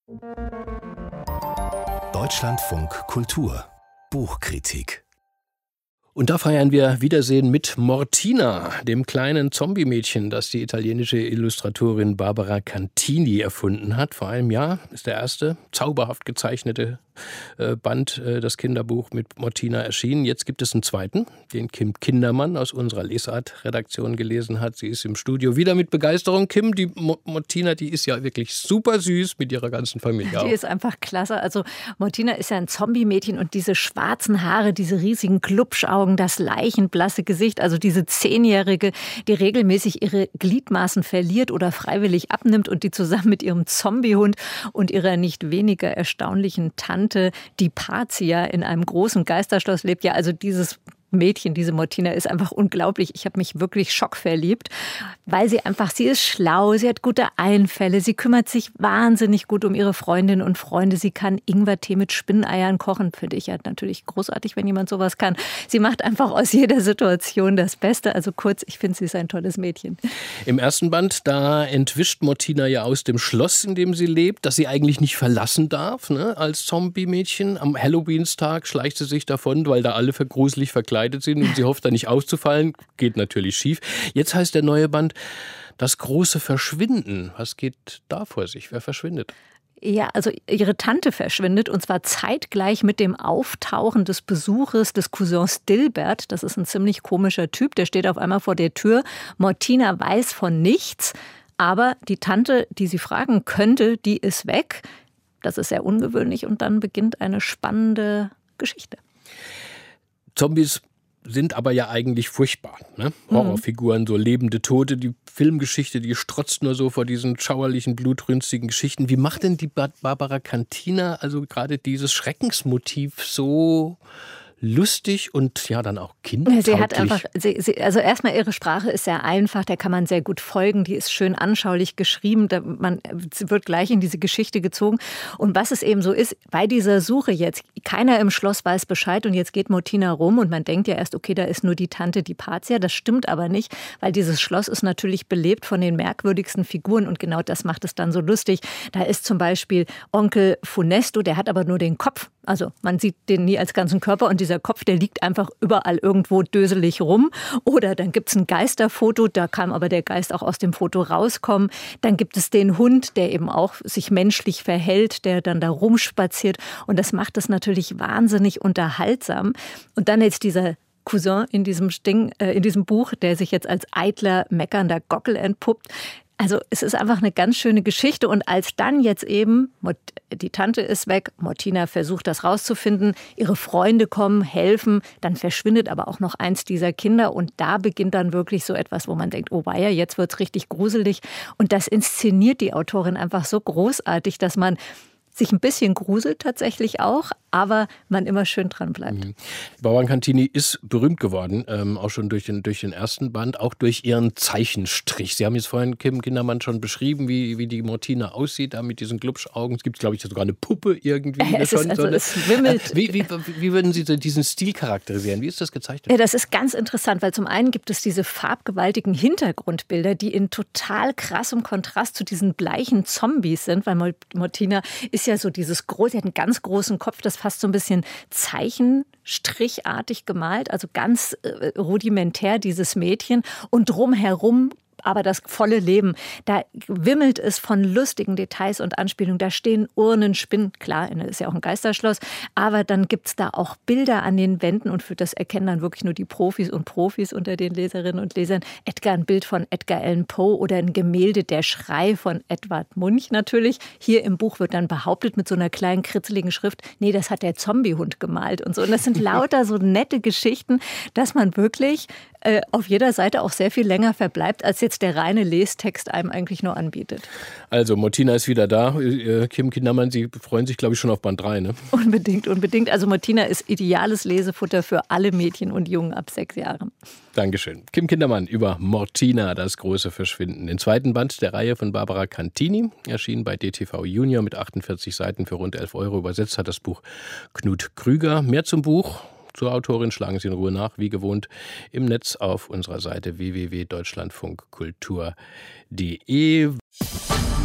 Deutschlandfunk Kultur Buchkritik. Und da feiern wir Wiedersehen mit Mortina, dem kleinen Zombie-Mädchen, das die italienische Illustratorin Barbara Cantini erfunden hat. Vor einem Jahr ist der erste zauberhaft gezeichnete Band, das Kinderbuch mit Mortina, erschienen. Jetzt gibt es einen zweiten, den Kim Kindermann aus unserer Lesart-Redaktion gelesen hat. Sie ist im Studio wieder mit Begeisterung. Kim, die Mortina, die ist ja wirklich super süß mit ihrer ganzen Familie auch. Die ist einfach klasse. Also Mortina ist ja ein Zombie-Mädchen und diese schwarzen Haare, diese riesigen Glubschaugen, das leichenblasse Gesicht, also diese 10-Jährige, die regelmäßig ihre Gliedmaßen verliert oder freiwillig abnimmt und die zusammen mit ihrem Zombiehund und ihrer nicht weniger erstaunlichen Tante, die Pazia, in einem großen Geisterschloss lebt. Ja, also dieses Mädchen, diese Mortina, ist einfach unglaublich. Ich habe mich wirklich schockverliebt, weil sie ist schlau, sie hat gute Einfälle, sie kümmert sich wahnsinnig gut um ihre Freundinnen und Freunde. Sie kann Ingwertee mit Spinneiern kochen, finde ich ja natürlich großartig, wenn jemand sowas kann. Sie macht einfach aus jeder Situation das Beste. Also kurz, ich finde, sie ist ein tolles Mädchen. Im ersten Band, da entwischt Mortina ja aus dem Schloss, in dem sie lebt, das sie eigentlich nicht verlassen darf, ne? Als Zombie-Mädchen. Am Halloweenstag schleicht sie sich davon, weil da alle gruselig verkleidet sind und sie hofft, da nicht auszufallen. Geht natürlich schief. Jetzt heißt der neue Band Das große Verschwinden. Was geht da vor sich? Wer verschwindet? Ja, also ihre Tante verschwindet und zwar zeitgleich mit dem Auftauchen des Besuches des Cousins Dilbert. Das ist ein ziemlich komischer Typ, der steht auf einmal vor der Tür. Mortina weiß von nichts, aber die Tante, die sie fragen könnte, die ist weg. Das ist sehr ungewöhnlich und dann beginnt eine spannende Geschichte. Zombies sind aber ja eigentlich furchtbar, ne? Horrorfiguren, so lebende Tote. Die Filmgeschichte, die strotzt nur so vor diesen schauerlichen, blutrünstigen Geschichten. Wie macht denn die Barbara Cantini also gerade dieses Schreckensmotiv so lustig und ja dann auch kindertauglich? Sie hat einfach, also erstmal ihre Sprache ist sehr einfach, der kann man sehr gut folgen, die ist schön anschaulich geschrieben, man wird gleich in diese Geschichte gezogen. Und was es eben so ist, bei dieser Suche jetzt, keiner im Schloss weiß Bescheid und jetzt geht Mortina rum und man denkt ja erst, okay, da ist nur die Tante, die Pazia, das stimmt aber nicht, weil dieses Schloss ist natürlich belebt von den merkwürdigsten Figuren und genau das macht es dann so lustig. Da ist zum Beispiel Onkel Funesto, der hat aber nur den Kopf, also man sieht den nie als ganzen Körper und dieser Kopf, der liegt einfach überall irgendwo döselig rum. Oder dann gibt es ein Geisterfoto, da kann aber der Geist auch aus dem Foto rauskommen. Dann gibt es den Hund, der eben auch sich menschlich verhält, der dann da rumspaziert. Und das macht es natürlich wahnsinnig unterhaltsam. Und dann jetzt dieser Cousin in diesem Buch, der sich jetzt als eitler, meckernder Gockel entpuppt. Also es ist einfach eine ganz schöne Geschichte und als dann jetzt eben, die Tante ist weg, Mortina versucht das rauszufinden, ihre Freunde kommen, helfen, dann verschwindet aber auch noch eins dieser Kinder und da beginnt dann wirklich so etwas, wo man denkt, oh weia, jetzt wird's richtig gruselig und das inszeniert die Autorin einfach so großartig, dass man sich ein bisschen gruselt tatsächlich auch, aber man immer schön dran bleibt. Barbara Cantini ist berühmt geworden, auch schon durch den ersten Band, auch durch ihren Zeichenstrich. Sie haben jetzt vorhin, Kim Kindermann, schon beschrieben, wie die Mortina aussieht, da mit diesen Glubschaugen. Es gibt, glaube ich, sogar eine Puppe irgendwie. Es wimmelt. Wie würden Sie diesen Stil charakterisieren? Wie ist das gezeichnet? Ja, das ist ganz interessant, weil zum einen gibt es diese farbgewaltigen Hintergrundbilder, die in total krassem Kontrast zu diesen bleichen Zombies sind, weil Mortina ist ja so dieses große, sie hat einen ganz großen Kopf, das fast so ein bisschen zeichenstrichartig gemalt, also ganz rudimentär dieses Mädchen und drumherum aber das volle Leben. Da wimmelt es von lustigen Details und Anspielungen. Da stehen Urnen, Spinnen, klar, ist ja auch ein Geisterschloss, aber dann gibt es da auch Bilder an den Wänden und für das erkennen dann wirklich nur die Profis und Profis unter den Leserinnen und Lesern. Ein Bild von Edgar Allan Poe oder ein Gemälde Der Schrei von Edvard Munch natürlich. Hier im Buch wird dann behauptet mit so einer kleinen kritzeligen Schrift, nee, das hat der Zombiehund gemalt und so. Und das sind lauter so nette Geschichten, dass man wirklich auf jeder Seite auch sehr viel länger verbleibt, als jetzt der reine Lestext einem eigentlich nur anbietet. Also Mortina ist wieder da. Kim Kindermann, Sie freuen sich, glaube ich, schon auf Band 3, ne? Unbedingt. Also Mortina ist ideales Lesefutter für alle Mädchen und Jungen ab 6 Jahren. Dankeschön. Kim Kindermann über Mortina, das große Verschwinden. Den zweiten Band der Reihe von Barbara Cantini, erschienen bei DTV Junior mit 48 Seiten für rund 11 Euro. Übersetzt hat das Buch Knut Krüger. Mehr zum Buch, zur Autorin schlagen Sie in Ruhe nach, wie gewohnt, im Netz auf unserer Seite www.deutschlandfunkkultur.de.